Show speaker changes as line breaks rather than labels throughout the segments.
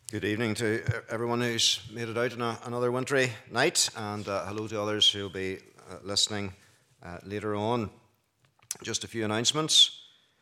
Good evening to everyone who's made it out on another wintry night, and hello to others who'll be listening later on. Just a few announcements.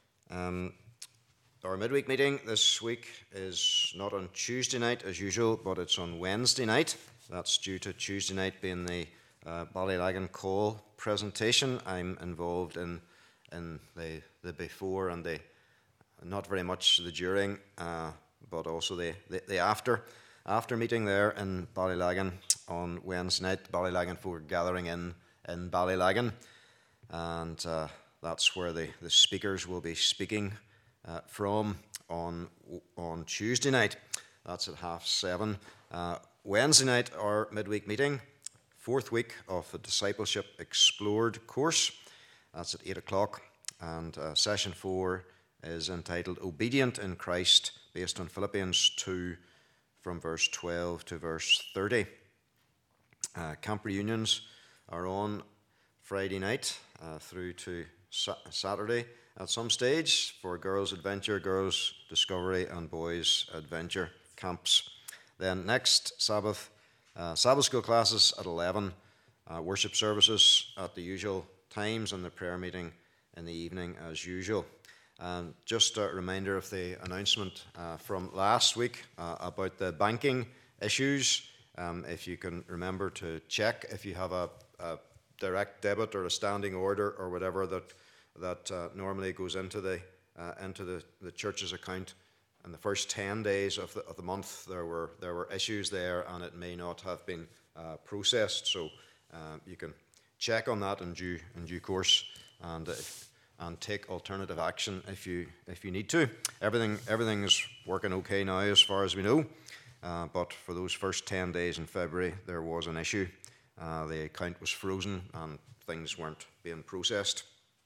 Our midweek meeting this week is not on Tuesday night as usual, but it's on Wednesday night. That's due to Tuesday night being the Ballylagan Call presentation. I'm involved in the before and the not very much the during, but also the after meeting there in Ballylagan on Wednesday night. Ballylagan folk are gathering in Ballylagan, and that's where the speakers will be speaking from on Tuesday night. That's at 7:30. Wednesday night, our midweek meeting, fourth week of the Discipleship Explored course. That's at 8 o'clock, and session 4 is entitled Obedient in Christ, based on Philippians 2 from verse 12 to verse 30. Camp reunions are on Friday night through to Saturday at some stage for Girls Adventure, Girls Discovery and Boys Adventure camps. Then next Sabbath, Sabbath school classes at 11, worship services at the usual times, and the prayer meeting in the evening as usual. And just a reminder of the announcement from last week about the banking issues. If you can remember to check if you have a direct debit or a standing order or whatever that normally goes into the church's account. In the first 10 days of the month, there were issues there, and it may not have been processed. So you can check on that in due course, and take alternative action if you need to. Everything is working okay now as far as we know, but for those first 10 days in February there was an issue. The account was frozen and things weren't being processed.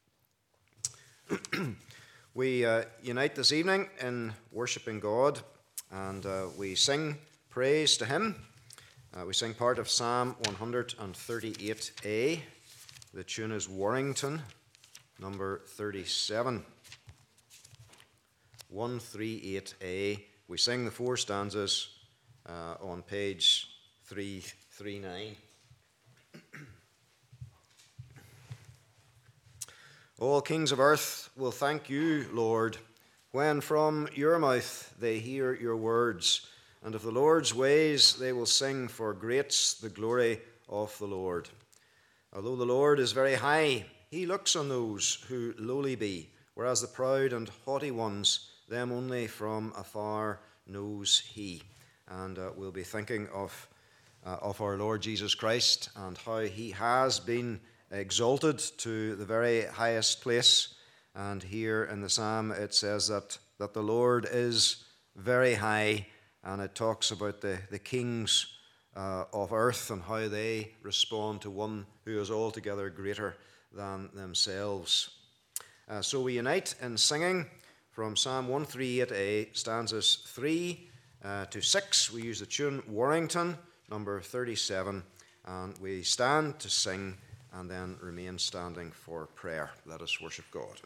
We unite this evening in worshipping God, and we sing praise to Him. We sing part of Psalm 138a. The tune is Warrington, number 37. 138a. We sing the 4 stanzas on page 339. All kings of earth will thank you, Lord, when from your mouth they hear your words, and of the Lord's ways they will sing, for great's the glory of the Lord. Although the Lord is very high, He looks on those who lowly be, whereas the proud and haughty ones, them only from afar knows He. And we'll be thinking of our Lord Jesus Christ and how He has been exalted to the very highest place. And here in the psalm it says that the Lord is very high, and it talks about the kings of earth and how they respond to one who is altogether greater than themselves. So we unite in singing from Psalm 138a, stanzas 3 to 6. We use the tune Warrington, number 37, and we stand to sing and then remain standing for prayer. Let us worship God.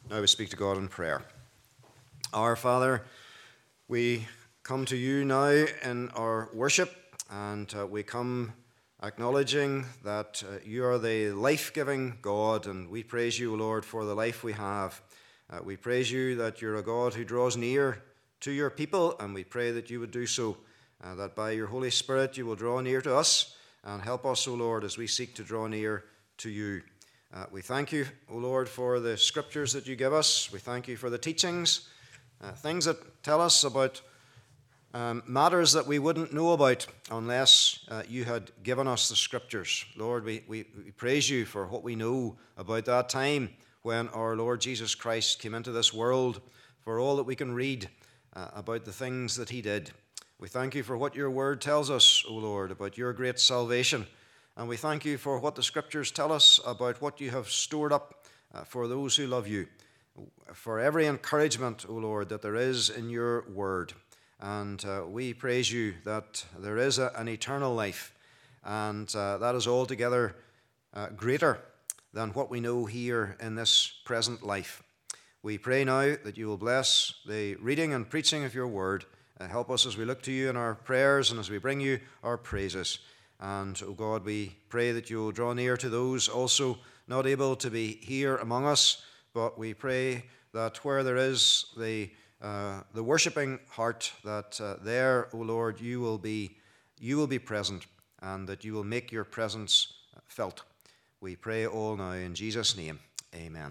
Now we speak to God in prayer. Our Father, we come to you now in our worship, and we come acknowledging that you are the life-giving God, and we praise you, Lord, for the life we have. We praise you that you're a God who draws near to your people, and we pray that you would do so, that by your Holy Spirit you will draw near to us and help us, O Lord, as we seek to draw near to you. We thank you, O Lord, for the scriptures that you give us. We thank you for the teachings, things that tell us about matters that we wouldn't know about unless you had given us the scriptures. Lord, we praise you for what we know about that time when our Lord Jesus Christ came into this world, for all that we can read about the things that he did. We thank you for what your word tells us, O Lord, about your great salvation. And we thank you for what the scriptures tell us about what you have stored up for those who love you, for every encouragement, O Lord, that there is in your word. And we praise you that there is an eternal life, and that is altogether greater than what we know here in this present life. We pray now that you will bless the reading and preaching of your word. Help us as we look to you in our prayers and as we bring you our praises. And, O God, we pray that you will draw near to those also not able to be here among us, but we pray that where there is the worshipping heart, that there, O Lord, you will be present, and that you will make your presence felt. We pray all now in Jesus' name. Amen.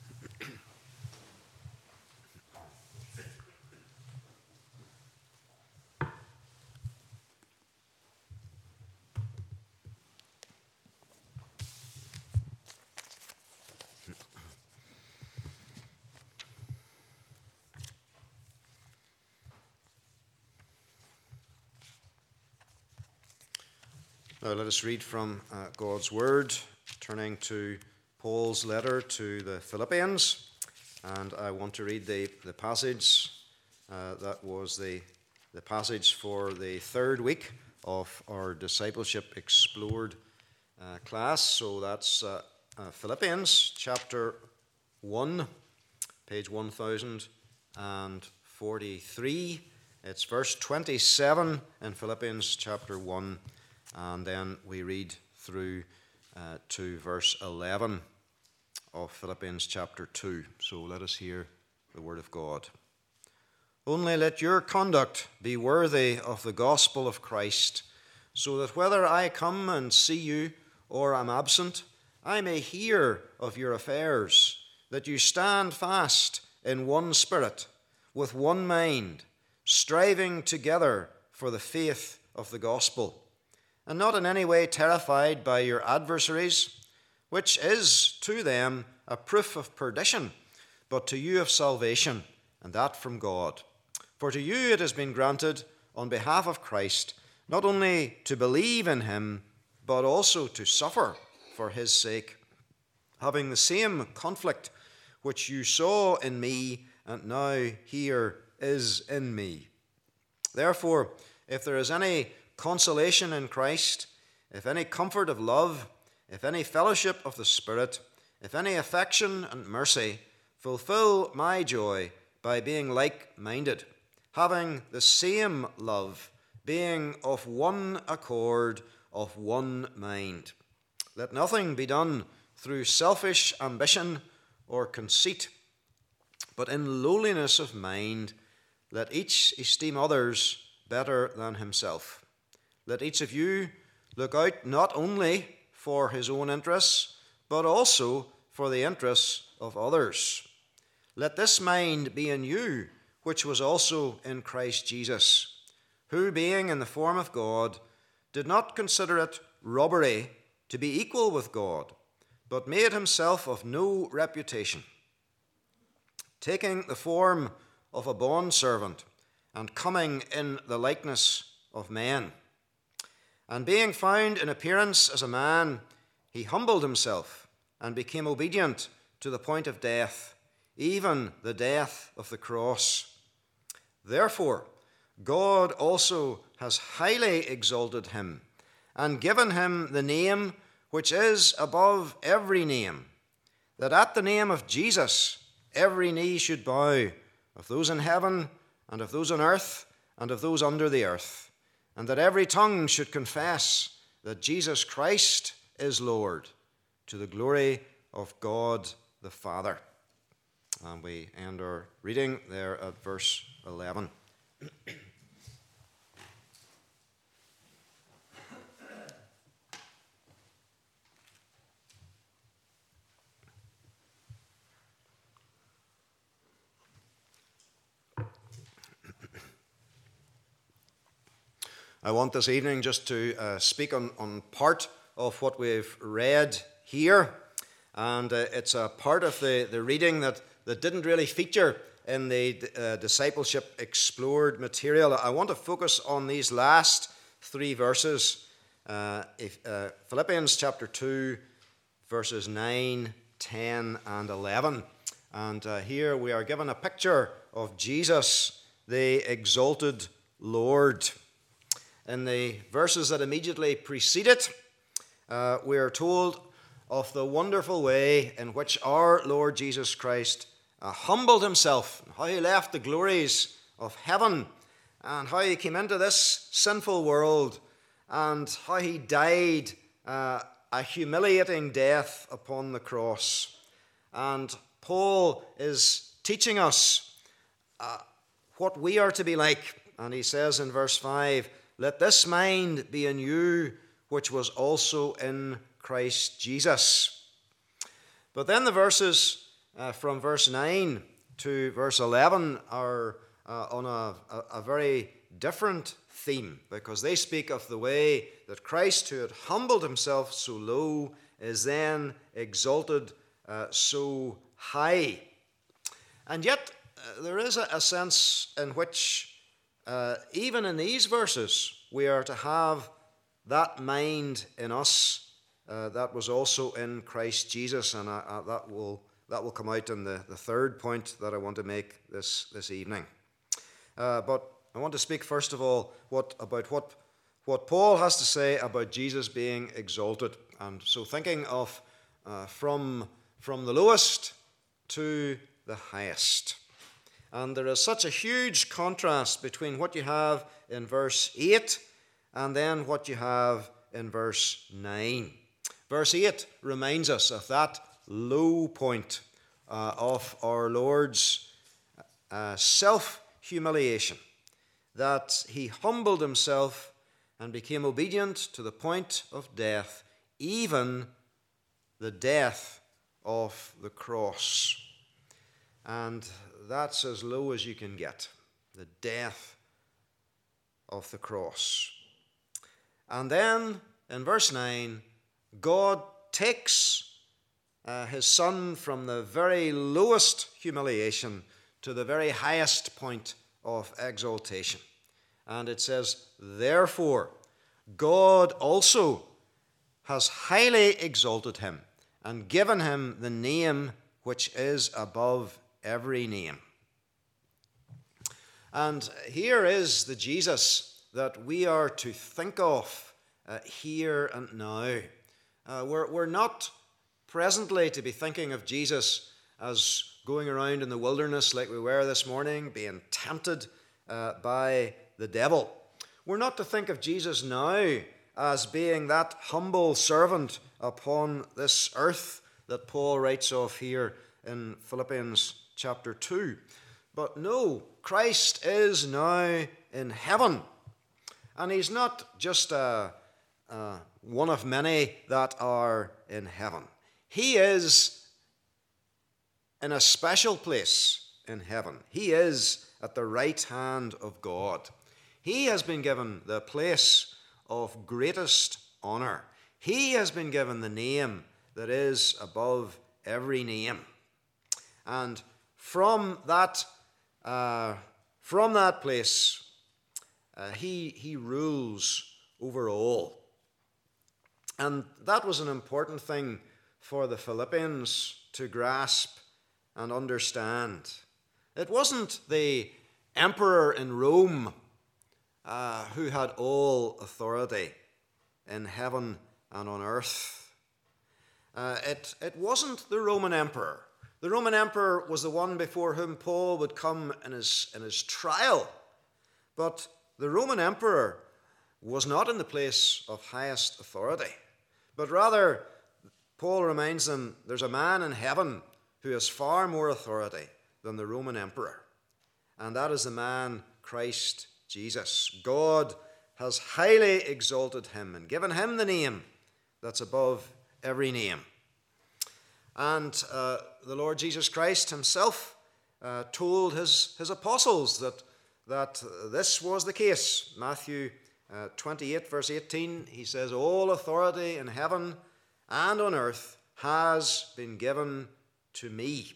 Now let us read from God's Word, turning to Paul's letter to the Philippians. And I want to read the passage that was the passage for the third week of our Discipleship Explored class. So that's Philippians chapter 1, page 1043. It's verse 27 in Philippians chapter 1. And then we read through to verse 11 of Philippians chapter 2. So let us hear the word of God. Only let your conduct be worthy of the gospel of Christ, so that whether I come and see you or am absent, I may hear of your affairs, that you stand fast in one spirit, with one mind, striving together for the faith of the gospel, and not in any way terrified by your adversaries, which is to them a proof of perdition, but to you of salvation, and that from God. For to you it has been granted, on behalf of Christ, not only to believe in him, but also to suffer for his sake, having the same conflict which you saw in me, and now here is in me. Therefore, if there is any consolation in Christ, if any comfort of love, if any fellowship of the Spirit, if any affection and mercy, fulfill my joy by being like-minded, having the same love, being of one accord, of one mind. Let nothing be done through selfish ambition or conceit, but in lowliness of mind, let each esteem others better than himself. Let each of you look out not only for his own interests, but also for the interests of others. Let this mind be in you, which was also in Christ Jesus, who, being in the form of God, did not consider it robbery to be equal with God, but made himself of no reputation, taking the form of a bondservant, and coming in the likeness of men. And being found in appearance as a man, he humbled himself and became obedient to the point of death, even the death of the cross. Therefore, God also has highly exalted him and given him the name which is above every name, that at the name of Jesus every knee should bow, of those in heaven, and of those on earth, and of those under the earth, and that every tongue should confess that Jesus Christ is Lord, to the glory of God the Father. And we end our reading there at verse 11. I want this evening just to speak on part of what we've read here. And it's a part of the reading that didn't really feature in the Discipleship Explored material. I want to focus on these last three verses. Philippians chapter 2, verses 9, 10, and 11. And here we are given a picture of Jesus, the exalted Lord. In the verses that immediately precede it, we are told of the wonderful way in which our Lord Jesus Christ humbled himself, how he left the glories of heaven, and how he came into this sinful world, and how he died a humiliating death upon the cross. And Paul is teaching us what we are to be like. And he says in verse 5, "Let this mind be in you, which was also in Christ Jesus." But then the verses from verse 9 to verse 11 are on a very different theme, because they speak of the way that Christ, who had humbled himself so low, is then exalted so high. And yet there is a sense in which even in these verses, we are to have that mind in us that was also in Christ Jesus, and that will come out in the third point that I want to make this evening. But I want to speak first of all about what Paul has to say about Jesus being exalted, and so thinking of from the lowest to the highest. And there is such a huge contrast between what you have in verse 8 and then what you have in verse 9. Verse 8 reminds us of that low point of our Lord's self-humiliation, that he humbled himself and became obedient to the point of death, even the death of the cross. And that's as low as you can get, the death of the cross. And then in verse 9, God takes his Son from the very lowest humiliation to the very highest point of exaltation. And it says, "Therefore, God also has highly exalted him and given him the name which is above every name." And here is the Jesus that we are to think of here and now. We're not presently to be thinking of Jesus as going around in the wilderness like we were this morning, being tempted by the devil. We're not to think of Jesus now as being that humble servant upon this earth that Paul writes of here in Philippians chapter 2. But no, Christ is now in heaven. And he's not just one of many that are in heaven. He is in a special place in heaven. He is at the right hand of God. He has been given the place of greatest honor. He has been given the name that is above every name. And from that place, he rules over all. And that was an important thing for the Philippians to grasp and understand. It wasn't the emperor in Rome who had all authority in heaven and on earth. It wasn't the Roman emperor The Roman emperor was the one before whom Paul would come in his trial. But the Roman emperor was not in the place of highest authority, but rather, Paul reminds them, there's a man in heaven who has far more authority than the Roman emperor, and that is the man Christ Jesus. God has highly exalted him and given him the name that's above every name. And the Lord Jesus Christ himself told his apostles that this was the case. Matthew 28, verse 18, he says, all authority in heaven and on earth has been given to me.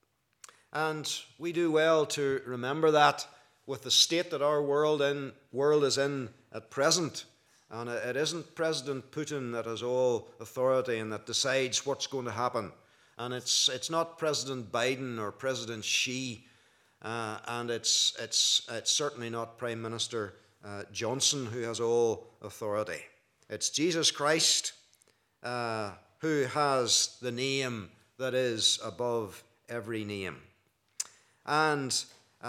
And we do well to remember that with the state that our world is in at present. And it isn't President Putin that has all authority and that decides what's going to happen. And it's not President Biden or President Xi, and it's certainly not Prime Minister Johnson who has all authority. It's Jesus Christ who has the name that is above every name. And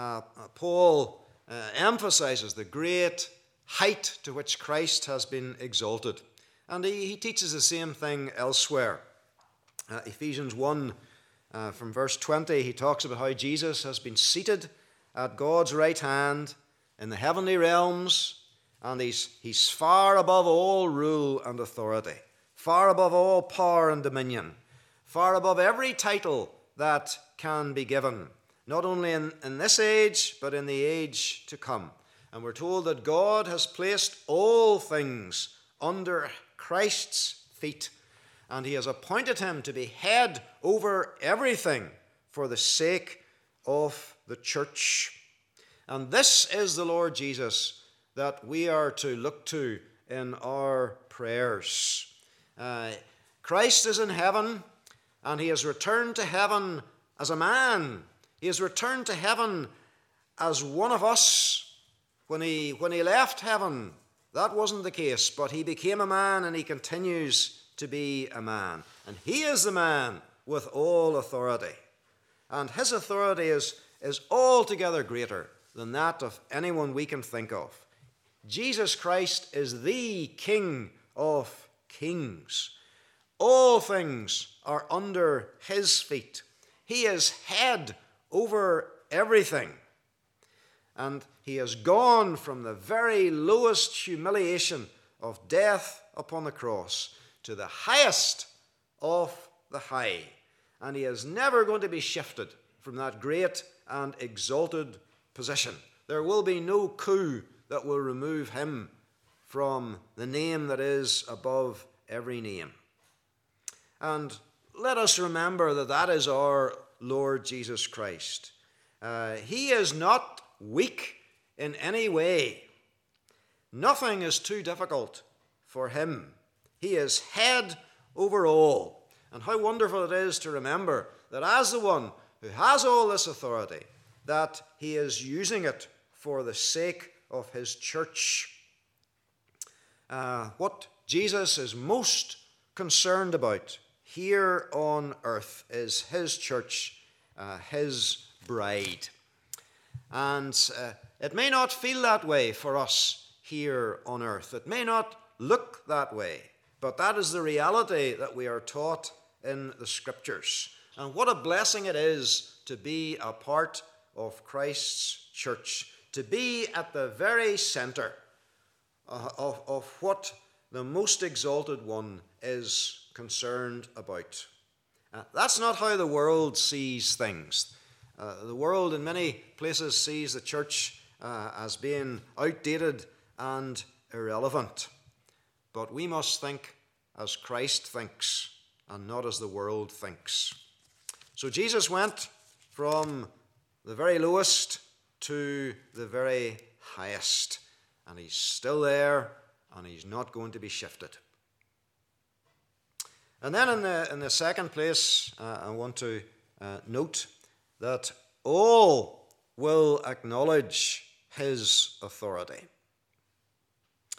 Paul emphasizes the great height to which Christ has been exalted. And he teaches the same thing elsewhere. Ephesians 1, from verse 20, he talks about how Jesus has been seated at God's right hand in the heavenly realms, and he's far above all rule and authority, far above all power and dominion, far above every title that can be given, not only in this age, but in the age to come. And we're told that God has placed all things under Christ's feet, and he has appointed him to be head over everything for the sake of the church. And this is the Lord Jesus that we are to look to in our prayers. Christ is in heaven, and he has returned to heaven as a man. He has returned to heaven as one of us. When he left heaven, that wasn't the case, but he became a man, and he continues to be a man. And he is the man with all authority. And his authority is altogether greater than that of anyone we can think of. Jesus Christ is the King of kings. All things are under his feet. He is head over everything. And he has gone from the very lowest humiliation of death upon the cross to the highest of the high. And he is never going to be shifted from that great and exalted position. There will be no coup that will remove him from the name that is above every name. And let us remember that is our Lord Jesus Christ. He is not weak in any way. Nothing is too difficult for him. He is head over all. And how wonderful it is to remember that as the one who has all this authority, that he is using it for the sake of his church. What Jesus is most concerned about here on earth is his church, his bride. And it may not feel that way for us here on earth. It may not look that way. But that is the reality that we are taught in the Scriptures. And what a blessing it is to be a part of Christ's church, to be at the very center of what the most exalted one is concerned about. That's not how the world sees things. The world in many places sees the church as being outdated and irrelevant. But we must think as Christ thinks and not as the world thinks. So Jesus went from the very lowest to the very highest. And he's still there, and he's not going to be shifted. And then in the second place, I want to note that all will acknowledge his authority.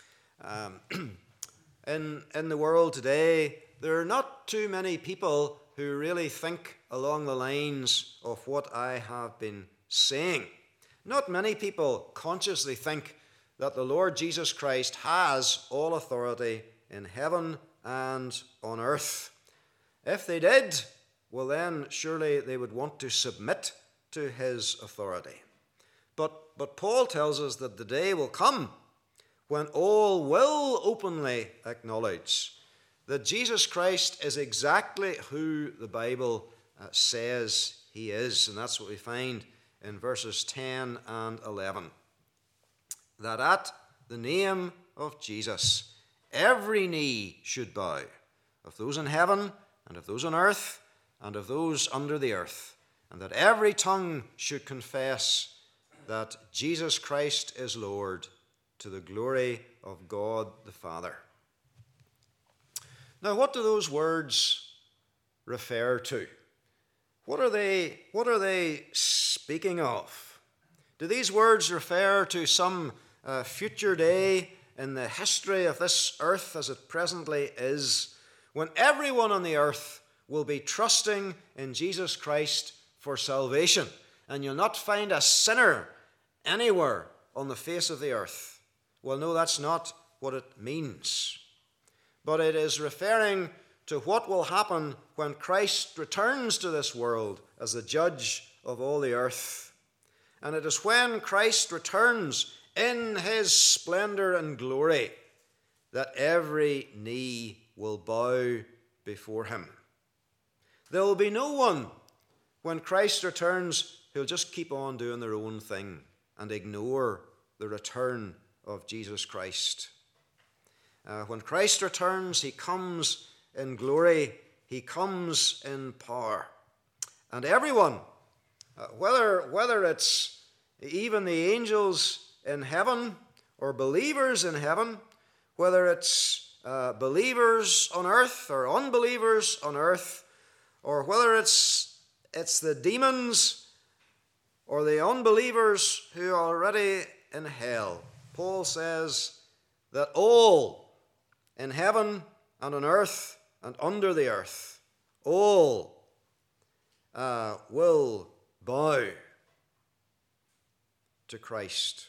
In the world today, there are not too many people who really think along the lines of what I have been saying. Not many people consciously think that the Lord Jesus Christ has all authority in heaven and on earth. If they did, well then surely they would want to submit to his authority. But Paul tells us that the day will come when all will openly acknowledge that Jesus Christ is exactly who the Bible says he is. And that's what we find in verses 10 and 11. That at the name of Jesus, every knee should bow, of those in heaven and of those on earth and of those under the earth, and that every tongue should confess that Jesus Christ is Lord, to the glory of God the Father. Now, what do those words refer to? What are they speaking of? Do these words refer to some future day in the history of this earth as it presently is, when everyone on the earth will be trusting in Jesus Christ for salvation, and you'll not find a sinner anywhere on the face of the earth? Well, no, that's not what it means. But it is referring to what will happen when Christ returns to this world as the judge of all the earth. And it is when Christ returns in his splendor and glory that every knee will bow before him. There will be no one when Christ returns who'll just keep on doing their own thing and ignore the return of Jesus Christ. When Christ returns, he comes in glory, he comes in power. And everyone, whether it's even the angels in heaven or believers in heaven, whether it's believers on earth or unbelievers on earth, or whether it's the demons or the unbelievers who are already in hell, Paul says that all in heaven and on earth and under the earth, all will bow to Christ.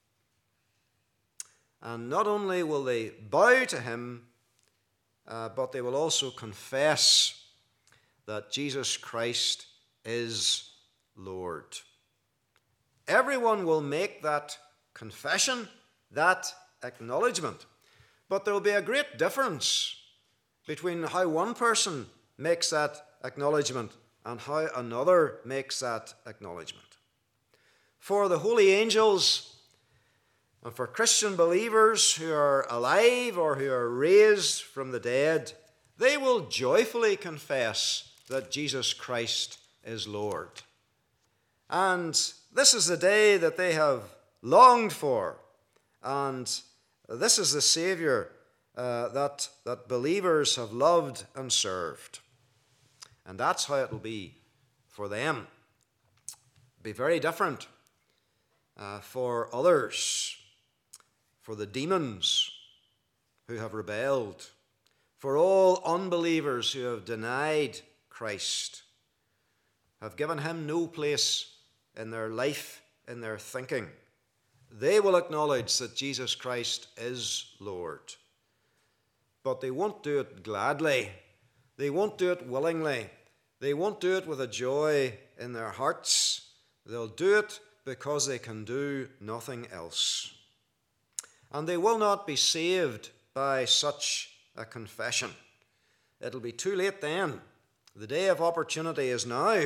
And not only will they bow to him, but they will also confess that Jesus Christ is Lord. Everyone will make that confession, that acknowledgement. But there will be a great difference between how one person makes that acknowledgement and how another makes that acknowledgement. For the holy angels and for Christian believers who are alive or who are raised from the dead, they will joyfully confess that Jesus Christ is Lord. And this is the day that they have longed for, and this is the Savior that believers have loved and served. And that's how it will be for them. It'll be very different for others, for the demons who have rebelled, for all unbelievers who have denied Christ, have given him no place in their life, in their thinking. They will acknowledge that Jesus Christ is Lord. But they won't do it gladly. They won't do it willingly. They won't do it with a joy in their hearts. They'll do it because they can do nothing else. And they will not be saved by such a confession. It'll be too late then. The day of opportunity is now.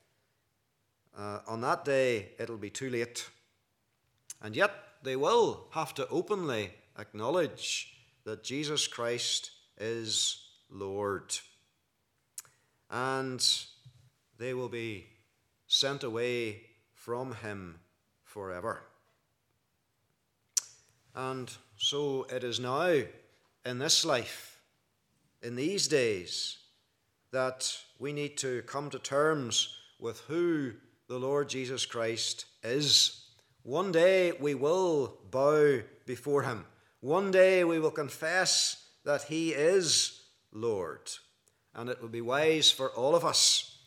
On that day, it'll be too late. And yet, they will have to openly acknowledge that Jesus Christ is Lord. And they will be sent away from him forever. And so it is now, in this life, in these days, that we need to come to terms with who the Lord Jesus Christ is. One day we will bow before him. One day we will confess that he is Lord. and it would be wise for all of us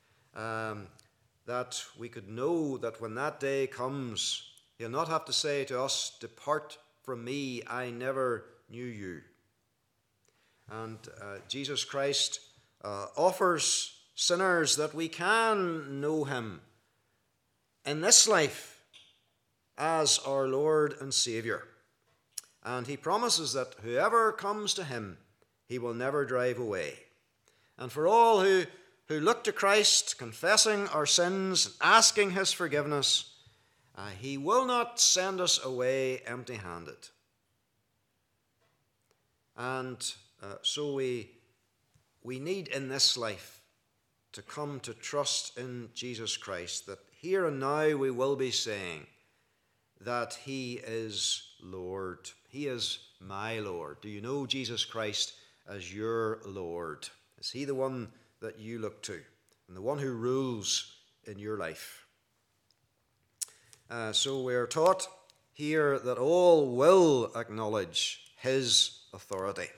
that we could know that when that day comes, he'll not have to say to us, "Depart from me, I never knew you." And Jesus Christ offers sinners that we can know him in this life as our Lord and Saviour. And he promises that whoever comes to him, he will never drive away. And for all who look to Christ, confessing our sins, asking his forgiveness, he will not send us away empty-handed. And so we need in this life to come to trust in Jesus Christ, that here and now we will be saying that he is Lord. He is my Lord. Do you know Jesus Christ as your Lord? Is he the one that you look to and the one who rules in your life? So we are taught here that all will acknowledge his authority.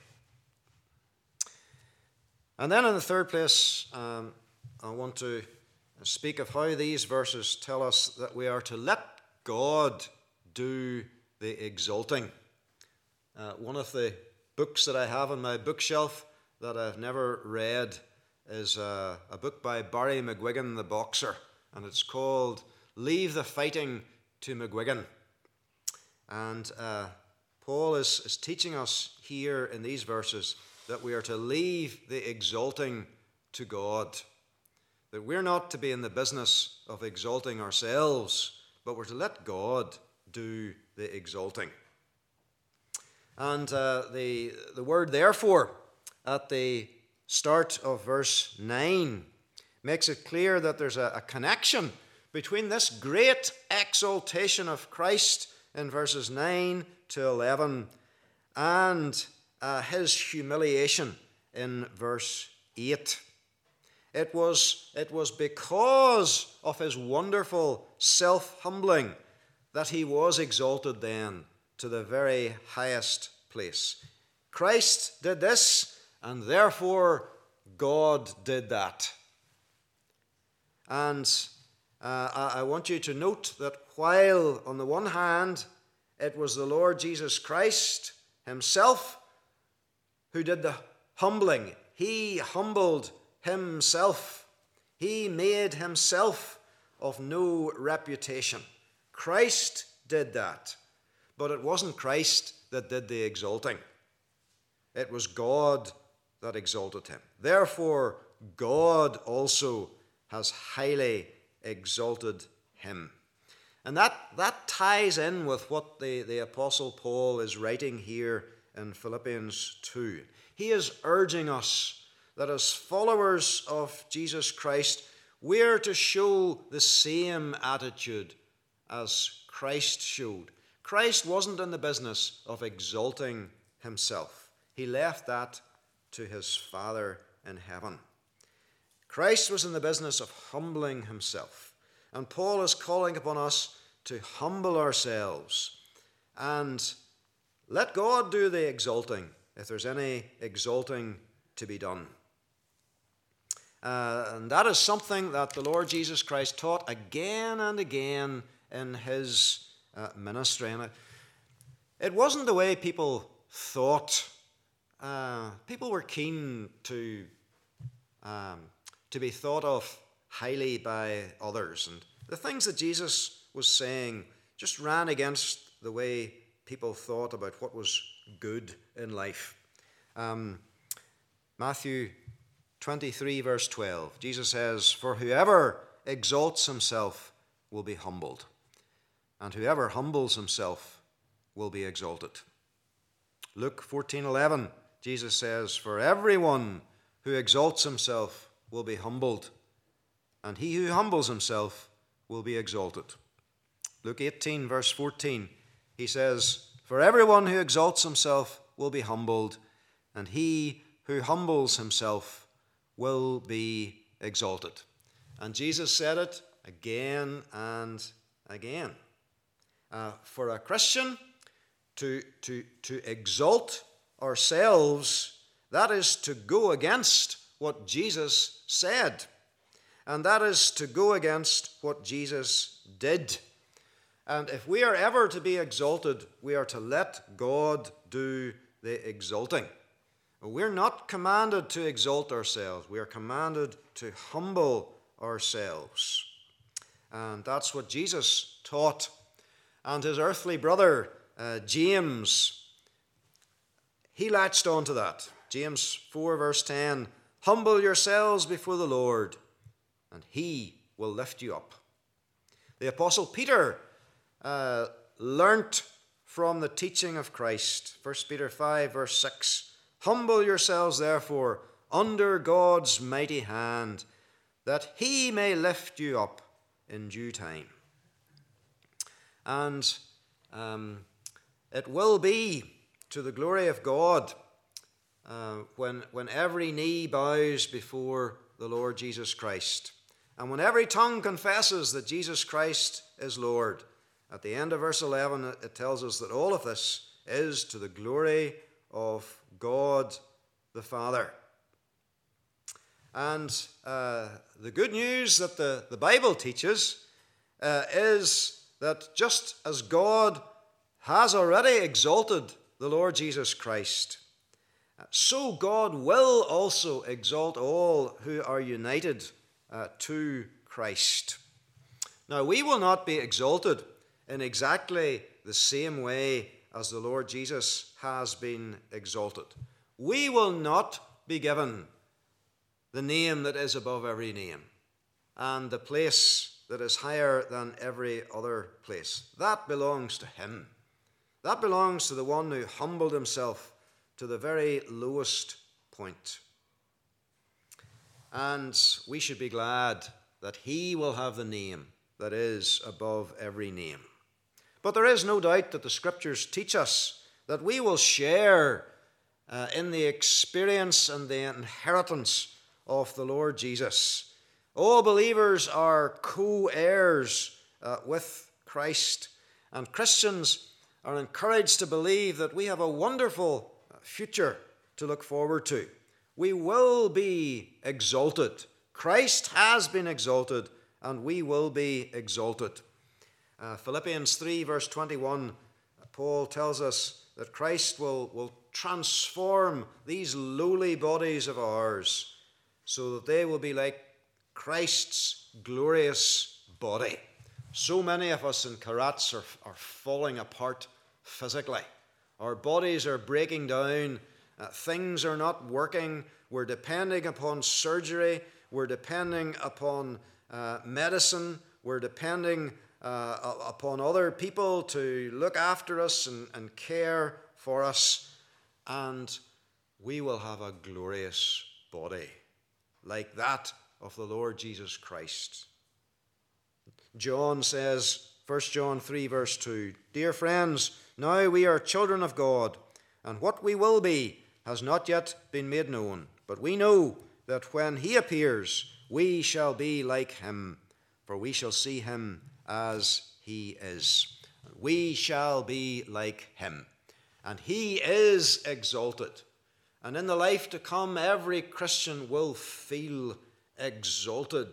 And then in the third place, I want to speak of how these verses tell us that we are to let God do the exalting. One of the books that I have on my bookshelf that I've never read is a book by Barry McGuigan, the boxer, and it's called Leave the Fighting to McGuigan. And Paul is teaching us here in these verses that we are to leave the exalting to God, that we're not to be in the business of exalting ourselves, but we're to let God do the exalting. And the word therefore at the start of verse 9 makes it clear that there's a connection between this great exaltation of Christ in verses 9 to 11 and his humiliation in verse 8. It was because of his wonderful self-humbling that he was exalted then to the very highest place. Christ did this, and therefore God did that. And I want you to note that while on the one hand it was the Lord Jesus Christ himself who did the humbling, he humbled himself. He made himself of no reputation. Christ did that. But it wasn't Christ that did the exalting. It was God that exalted him. Therefore, God also has highly exalted him. And that ties in with what the Apostle Paul is writing here in Philippians 2. He is urging us that as followers of Jesus Christ, we're to show the same attitude as Christ showed. Christ wasn't in the business of exalting himself. He left that to his Father in heaven. Christ was in the business of humbling himself. And Paul is calling upon us to humble ourselves and let God do the exalting if there's any exalting to be done. And that is something that the Lord Jesus Christ taught again and again in his ministry. And it wasn't the way people thought. People were keen to be thought of highly by others. And the things that Jesus was saying just ran against the way people thought about what was good in life. Matthew 23, verse 12, Jesus says, "For whoever exalts himself will be humbled, and whoever humbles himself will be exalted." Luke 14:11, Jesus says, "For everyone who exalts himself will be humbled, and he who humbles himself will be exalted." Luke 18, verse 14, he says, "For everyone who exalts himself will be humbled, and he who humbles himself will be exalted." And Jesus said it again and again. For a Christian to exalt ourselves, that is to go against what Jesus said. And that is to go against what Jesus did. And if we are ever to be exalted, we are to let God do the exalting. We're not commanded to exalt ourselves. We are commanded to humble ourselves. And that's what Jesus taught. And his earthly brother, James, he latched onto that. James 4 verse 10, humble yourselves before the Lord, and he will lift you up. The Apostle Peter learnt from the teaching of Christ. 1 Peter 5 verse 6, humble yourselves therefore under God's mighty hand, that he may lift you up in due time. And it will be to the glory of God when every knee bows before the Lord Jesus Christ, and when every tongue confesses that Jesus Christ is Lord. At the end of verse 11, it tells us that all of this is to the glory of God the Father. And the good news that the Bible teaches is that just as God has already exalted the Lord Jesus Christ, so God will also exalt all who are united to Christ. Now, we will not be exalted in exactly the same way as the Lord Jesus has been exalted. We will not be given the name that is above every name and the place that is higher than every other place. That belongs to him. That belongs to the one who humbled himself to the very lowest point. And we should be glad that he will have the name that is above every name. But there is no doubt that the Scriptures teach us that we will share in the experience and the inheritance of the Lord Jesus. All believers are co-heirs with Christ, and Christians are encouraged to believe that we have a wonderful future to look forward to. We will be exalted. Christ has been exalted, and we will be exalted. Philippians 3 verse 21, Paul tells us that Christ will transform these lowly bodies of ours so that they will be like Christ's glorious body. So many of us in Karats are falling apart physically. Our bodies are breaking down. Things are not working. We're depending upon surgery. We're depending upon medicine. We're depending upon other people to look after us and care for us. And we will have a glorious body like that of the Lord Jesus Christ. John says, 1 John 3 verse 2, dear friends, now we are children of God, and what we will be has not yet been made known. But we know that when he appears, we shall be like him, for we shall see him as he is. We shall be like him. And he is exalted. And in the life to come, every Christian will feel exalted.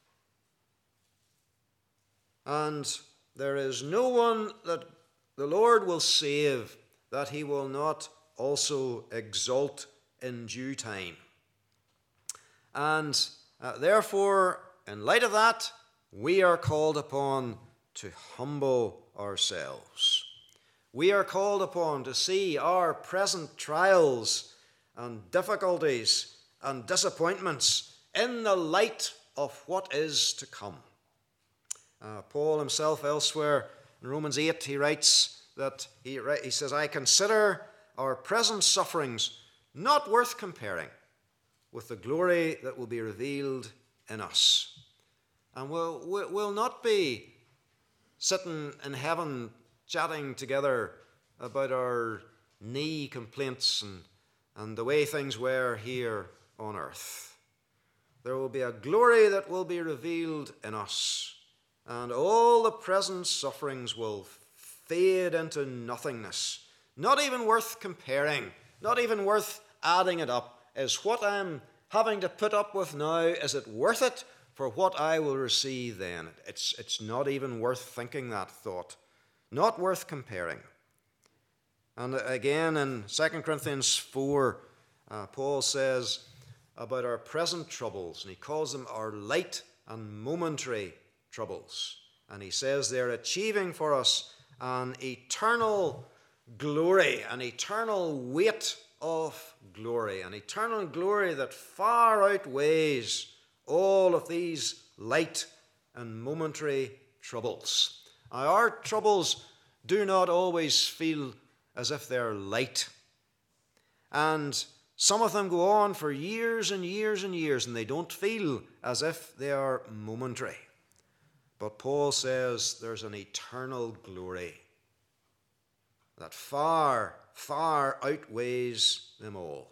And there is no one that the Lord will save that he will not also exalt in due time. And therefore, in light of that, we are called upon to humble ourselves. We are called upon to see our present trials and difficulties and disappointments in the light of what is to come. Paul himself elsewhere in Romans 8, he writes that he says, I consider our present sufferings not worth comparing with the glory that will be revealed in us. And we'll not be sitting in heaven chatting together about our knee complaints and the way things were here on earth. There will be a glory that will be revealed in us, and all the present sufferings will fade into nothingness. Not even worth comparing, not even worth adding it up, is what I'm having to put up with now, is it worth it for what I will receive then? It's not even worth thinking that thought, not worth comparing. And again in 2 Corinthians 4, Paul says about our present troubles, and he calls them our light and momentary troubles. And he says they're achieving for us an eternal glory, an eternal weight of glory, an eternal glory that far outweighs all of these light and momentary troubles. Now, our troubles do not always feel as if they're light. And some of them go on for years and years and years, and they don't feel as if they are momentary. But Paul says there's an eternal glory that far, far outweighs them all.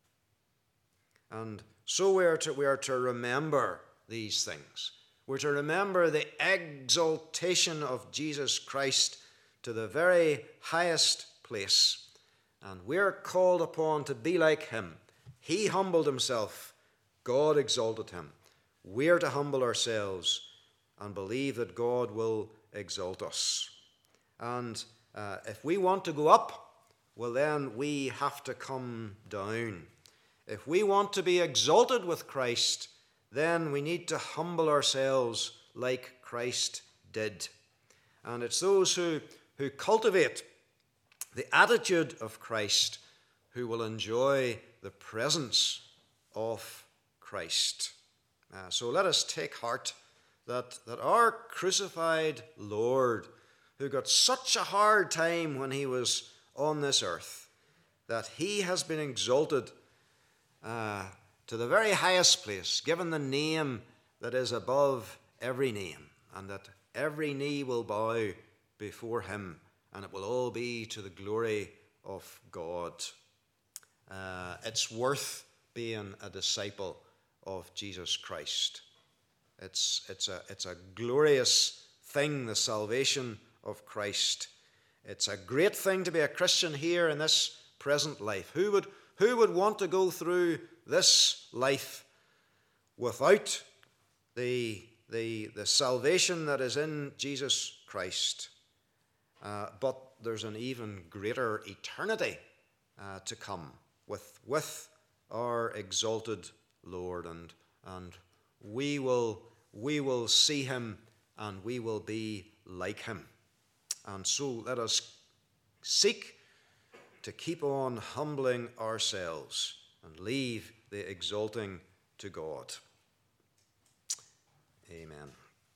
And so we are to remember these things. We're to remember the exaltation of Jesus Christ to the very highest place. And we're called upon to be like him. He humbled himself. God exalted him. We're to humble ourselves and believe that God will exalt us. And if we want to go up, well, then we have to come down. If we want to be exalted with Christ, then we need to humble ourselves like Christ did. And it's those who cultivate the attitude of Christ who will enjoy the presence of Christ. So let us take heart that our crucified Lord, who got such a hard time when he was on this earth, that he has been exalted to the very highest place, given the name that is above every name, and that every knee will bow before him, and it will all be to the glory of God. It's worth being a disciple of Jesus Christ. It's a glorious thing, the salvation of Christ. It's a great thing to be a Christian here in this present life. Who would want to go through this life without the salvation that is in Jesus Christ? But there's an even greater eternity to come with our exalted Lord, and we will see him, and we will be like him. And so let us seek to keep on humbling ourselves and leave the exalting to God. Amen.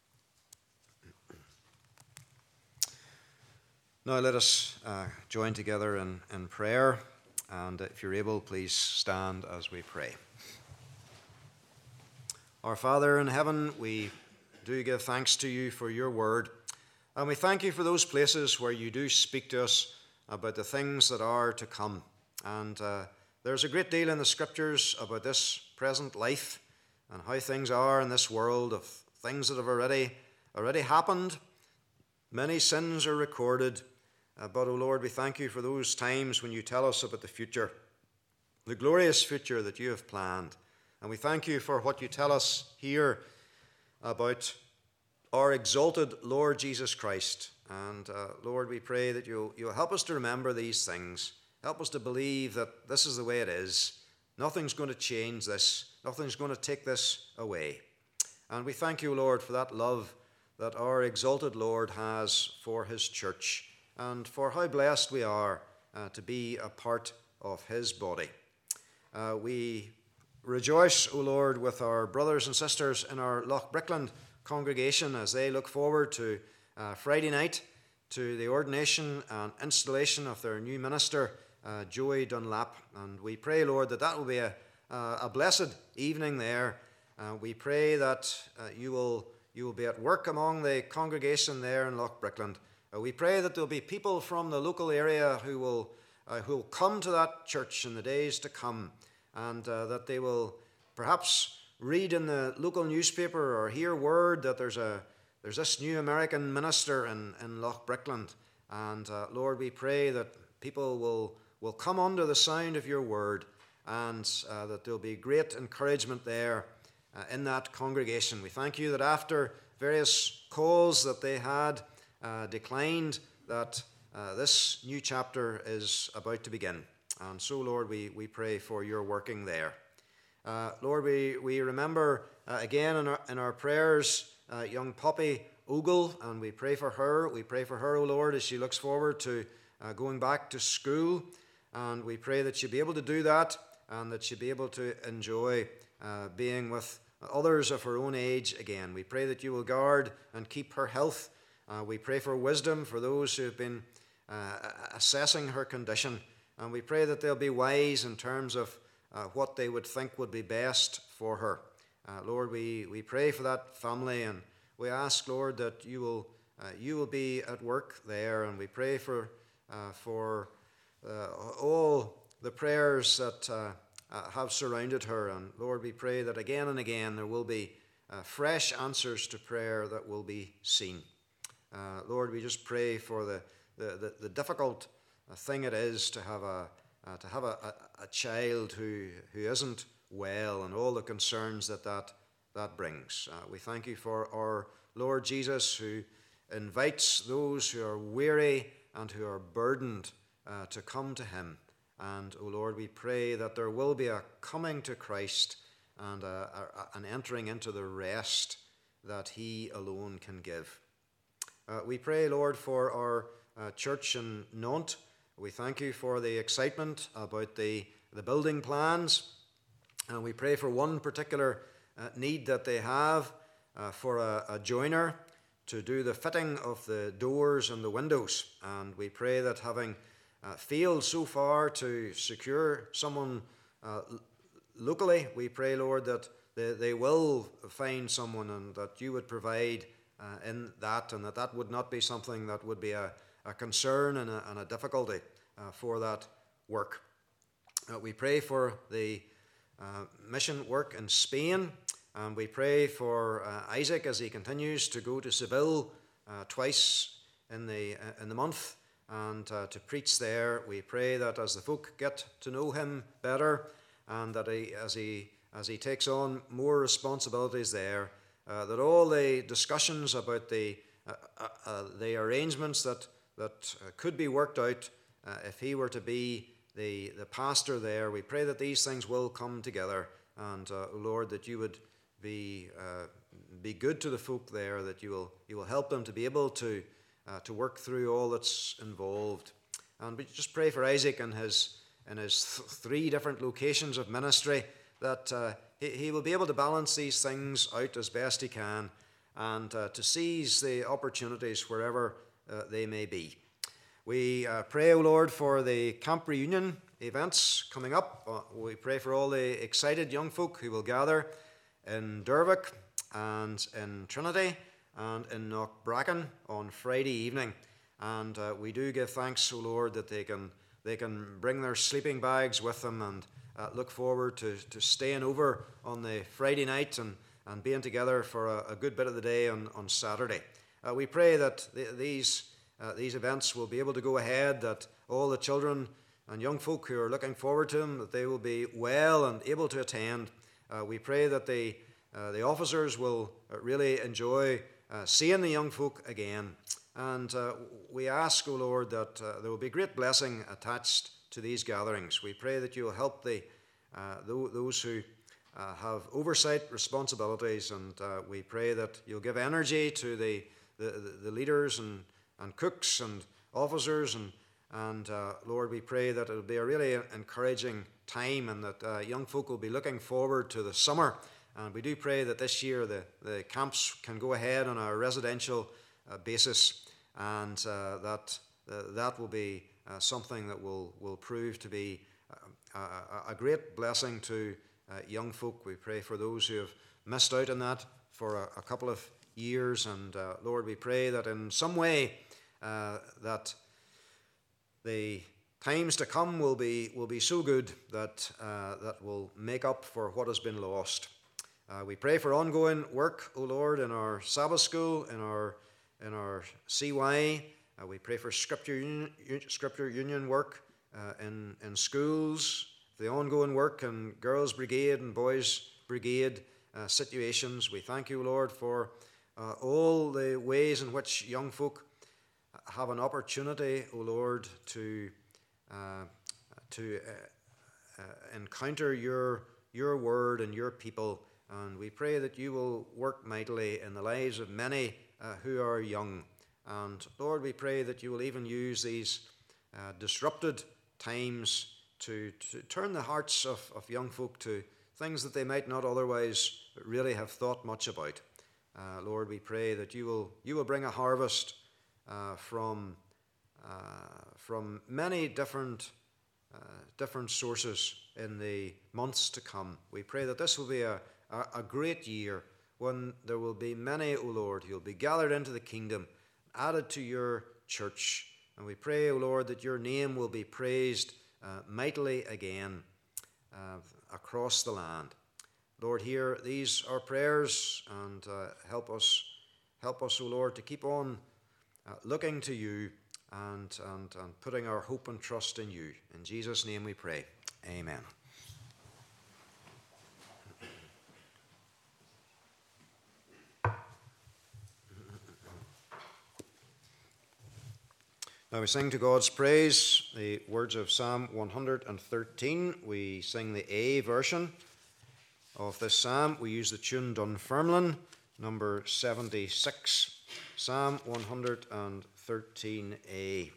Now let us join together in prayer, and if you're able, please stand as we pray. Our Father in heaven, we do give thanks to you for your word, and we thank you for those places where you do speak to us about the things that are to come. And there's a great deal in the scriptures about this present life and how things are in this world, of things that have already happened. Many sins are recorded. But, O Lord, we thank you for those times when you tell us about the future, the glorious future that you have planned. And we thank you for what you tell us here about our exalted Lord Jesus Christ. And, Lord, we pray that you'll help us to remember these things. Help us to believe that this is the way it is. Nothing's going to change this. Nothing's going to take this away. And we thank you, Lord, for that love that our exalted Lord has for his church, and for how blessed we are to be a part of his body. We rejoice, O Lord, with our brothers and sisters in our Loch Brickland congregation as they look forward to Friday night, to the ordination and installation of their new minister, Joey Dunlap. And we pray, Lord, that will be a blessed evening there. We pray that you will be at work among the congregation there in Loch Brickland. We pray that there will be people from the local area who will come to that church in the days to come, and that they will perhaps read in the local newspaper or hear word that there's this new American minister in Loch Brickland. And Lord, we pray that people will come under the sound of your word, and that there'll be great encouragement there in that congregation. We thank you that after various calls that they had declined, that this new chapter is about to begin. And so, Lord, we pray for your working there. Lord, we remember again in our prayers young Poppy Ogle, and we pray for her. We pray for her, O Lord, as she looks forward to going back to school. And we pray that she'll be able to do that, and that she'll be able to enjoy being with others of her own age again. We pray that you will guard and keep her health. We pray for wisdom for those who have been assessing her condition. And we pray that they'll be wise in terms of what they would think would be best for her. Lord, we pray for that family, and we ask, Lord, that you will be at work there. And we pray for all the prayers that have surrounded her. And Lord, we pray that again and again there will be fresh answers to prayer that will be seen. Lord, we just pray for the difficult thing it is to have a child who isn't well, and all the concerns that brings. We thank you for our Lord Jesus, who invites those who are weary and who are burdened to come to him. And, O Lord, we pray that there will be a coming to Christ and an entering into the rest that he alone can give. We pray, Lord, for our church in Nantes. We thank you for the excitement about the building plans. And we pray for one particular need that they have for a joiner to do the fitting of the doors and the windows. And we pray that, having failed so far to secure someone locally, we pray, Lord, that they will find someone, and that you would provide in that, and that would not be something that would be a concern and a difficulty for that work. We pray for the mission work in Spain, and we pray for Isaac as he continues to go to Seville twice in the month and to preach there. We pray that as the folk get to know him better, and that as he takes on more responsibilities there, that all the discussions about the arrangements that could be worked out if he were to be the pastor there, we pray that these things will come together, and Lord, that you would be good to the folk there, that you will help them to be able to work through all that's involved. And we just pray for Isaac and his three different locations of ministry, that he will be able to balance these things out as best he can, and to seize the opportunities wherever they may be. We pray, O Lord, for the camp reunion events coming up. We pray for all the excited young folk who will gather in Dervick and in Trinity and in Knockbracken on Friday evening. And we do give thanks, O Lord, that they can bring their sleeping bags with them and look forward to staying over on the Friday night and being together for a good bit of the day on Saturday. We pray that these events will be able to go ahead, that all the children and young folk who are looking forward to them, that they will be well and able to attend. We pray that the officers will really enjoy seeing the young folk again. And we ask, O Lord, that there will be great blessing attached to these gatherings. We pray that you will help those who have oversight responsibilities, and we pray that you'll give energy to the leaders and cooks and officers, and Lord, we pray that it'll be a really encouraging time, and that young folk will be looking forward to the summer. And we do pray that this year the camps can go ahead on a residential basis, and that will be something that will prove to be a great blessing to young folk. We pray for those who have missed out on that for a couple of years, and Lord, we pray that in some way that the times to come will be so good that will make up for what has been lost. We pray for ongoing work, O Lord, in our Sabbath school, in our CY. We pray for Scripture Union work in schools, the ongoing work in Girls' Brigade and Boys' Brigade situations. We thank you, Lord, for all the ways in which young folk have an opportunity, O Lord, to encounter your word and your people. And we pray that you will work mightily in the lives of many who are young. And Lord, we pray that you will even use these disrupted times to turn the hearts of young folk to things that they might not otherwise really have thought much about. Lord, we pray that you will bring a harvest from many different sources in the months to come. We pray that this will be a great year when there will be many, O Lord, who will be gathered into the kingdom, added to your church. And we pray, O Lord, that your name will be praised mightily again across the land. Lord, hear these our prayers, and help us, O Lord, to keep on looking to you and putting our hope and trust in you. In Jesus' name we pray. Amen. Now we sing to God's praise the words of Psalm 113. We sing the A version of this psalm. We use the tune Dunfermline, number 76, Psalm 113A.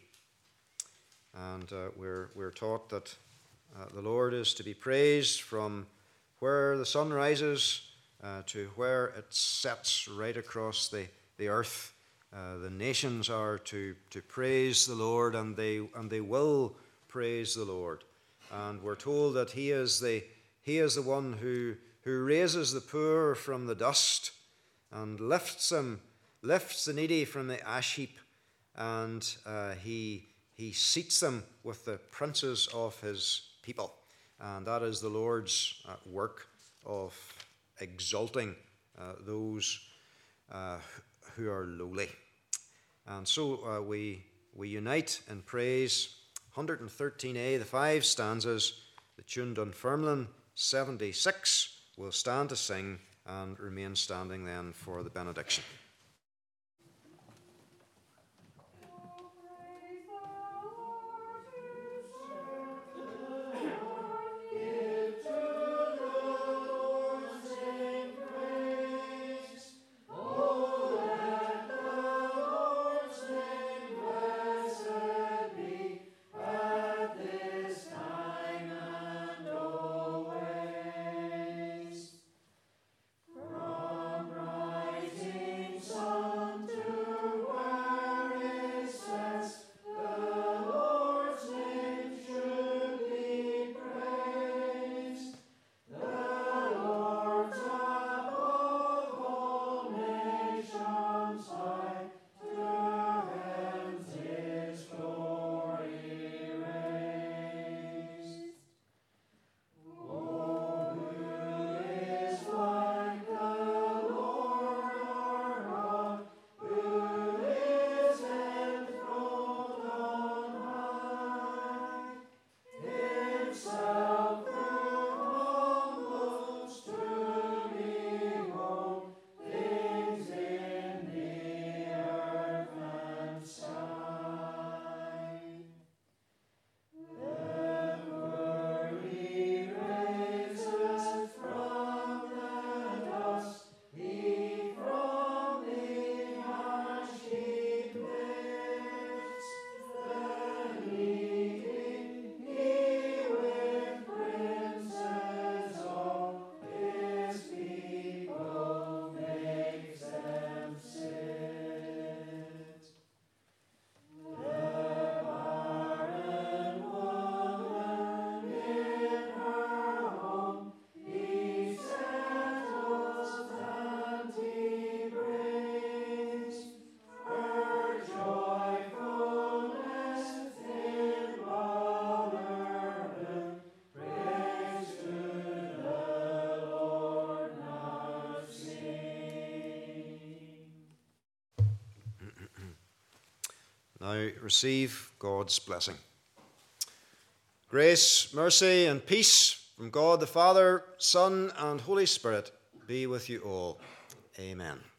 And we're taught that the Lord is to be praised from where the sun rises to where it sets, right across the earth. The nations are to praise the Lord, and they will praise the Lord. And we're told that He is the one who raises the poor from the dust and lifts the needy from the ash heap, and He seats them with the princes of His people. And that is the Lord's work of exalting those who are lowly. And so we unite in praise. 113a, the 5 stanzas, the tune Dunfermline 76. We'll stand to sing and remain standing then for the benediction. Now receive God's blessing. Grace, mercy, and peace from God the Father, Son, and Holy Spirit be with you all. Amen.